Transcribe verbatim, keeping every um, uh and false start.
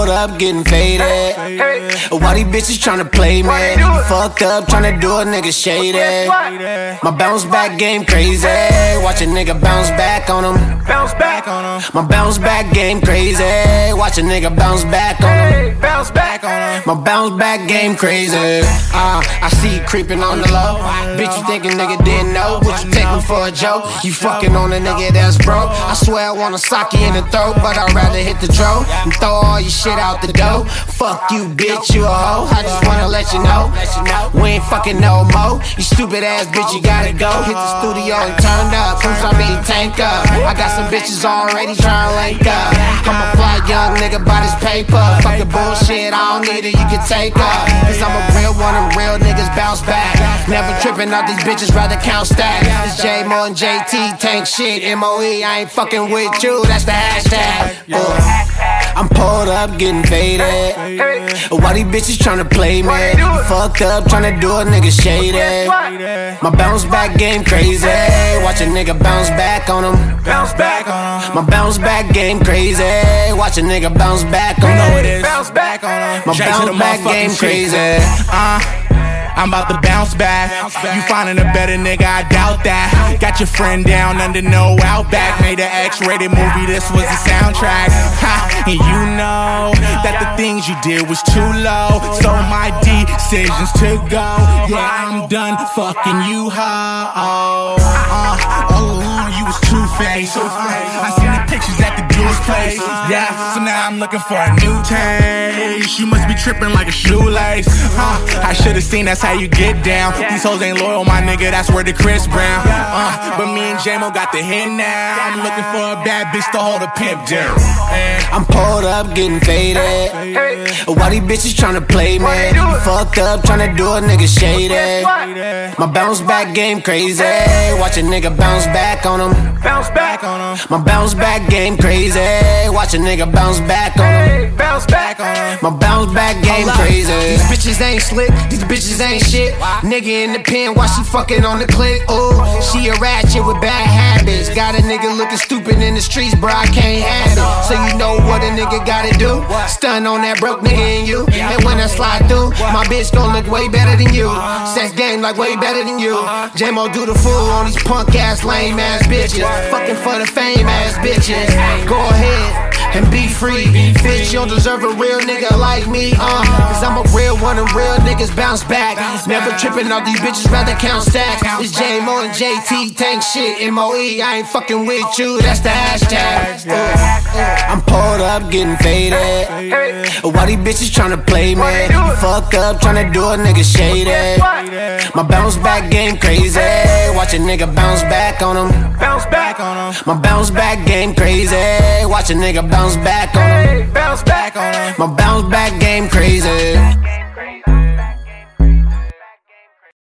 pulled up, getting faded. Why these bitches tryna play me? Fucked up, tryna do a nigga shady. My bounce back game crazy. Watch a nigga bounce back on him. Bounce back on him. My bounce back game crazy. Watch a nigga bounce back on him. Bounce back on him. My bounce back game crazy. Uh, I see you creeping on the low. Bitch, you thinking nigga didn't know? What you taking for a joke? You fucking on a nigga that's broke. I swear I wanna sock you in the throat, but I'd rather hit the dro and throw all your shit out the door. Fuck you, bitch, you a hoe. I just wanna let you know, we ain't fucking no more. You stupid ass bitch, you gotta go. Hit the studio and turn up. Since I mean tank up. I got some bitches already trying to link up. I'm a fly young nigga by this paper. Fuck the bullshit, I don't need it, you can take up. Cause I'm a real one and real niggas bounce back. Never tripping out these bitches, rather count stacks. It's J Mo and J T, tank shit, M O E. I ain't fucking with you, that's the hashtag. Uh. I'm pulled up, getting faded. Why these bitches tryna play me? Fucked up, tryna do a nigga shady. My bounce back game crazy. Watch a nigga bounce back on him. Bounce back on him. My bounce back game crazy. Watch a nigga bounce back on him. You know it is. Bounce back on him. My bounce back game crazy. Uh. I'm about to bounce back. You finding a better nigga, I doubt that. Got your friend down under no outback. Made an X-rated movie, this was the soundtrack. Ha, and you know that the things you did was too low. So my decisions to go. Yeah, I'm done fucking you, ho. Oh, uh, all along you was two-faced. I seen the pictures at the Blues place. Yeah, so now I'm looking for a new taste. You must be tripping like a shoelace. Huh, I should've seen that's how you get down. These hoes ain't loyal, my nigga, that's where the Chris Brown. Uh, but me and J-Mo got the hit now. I'm looking for a bad bitch to hold a pimp down. I'm pulled up, getting faded. Why these bitches tryna play me? Fucked up, tryna do a nigga shady. My bounce back game crazy. Watch a nigga bounce back on him. Bounce back on him. My bounce back game crazy. Watch a nigga bounce back on him. Bounce back on him. My bounce back game crazy. These bitches ain't slick, these bitches ain't shit. Nigga in the pen while she fucking on the click. Ooh, she a ratchet with bad habits. Got a nigga looking stupid in the streets, bro, I can't have it. So you know what a nigga gotta do? Stun on that broke nigga in you. And when I slide through, my bitch gon' look way better than you. Sex game like way better than you. J-Mo do the fool on these punk ass lame ass bitches. Fucking for the fame ass bitches. Go ahead and be free. Bitch, you don't deserve a real nigga like me, uh Cause I'm a real one and real niggas bounce back. Never tripping off these bitches, rather count stacks. It's J-Mo and J T, tank shit, M O E. I ain't fucking with you, that's the hashtag. uh, uh. I'm pulled up, getting faded. Why these bitches tryna play me? Fucked up, tryna do a nigga shady. My bounce back game crazy. Watch a nigga bounce back on him. Bounce back on him. My bounce back game crazy. Watch a nigga bounce back on him. Bounce back on him. My bounce back game crazy.